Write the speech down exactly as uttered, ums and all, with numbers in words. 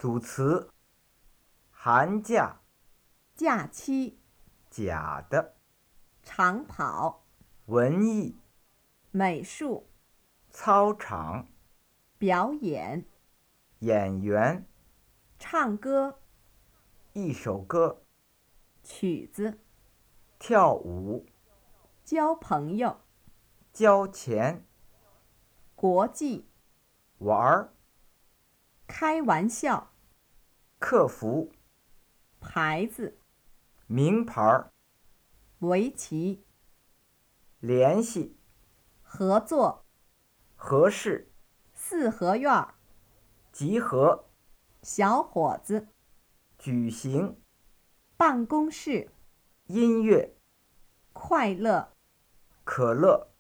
组词：寒假、 假期、 假的、 长跑、 文艺、 美术、 操场、 表演、 演员、 唱歌、 一首歌、 曲子、 跳舞、 交朋友、 交钱、 国际、 玩儿、 开玩笑、 客服、 牌子、 名牌儿、 围棋、 联系、 合作、 合适、 四合院儿、 集合、 小伙子、 举行、 办公室、 音乐、 快乐。 可乐。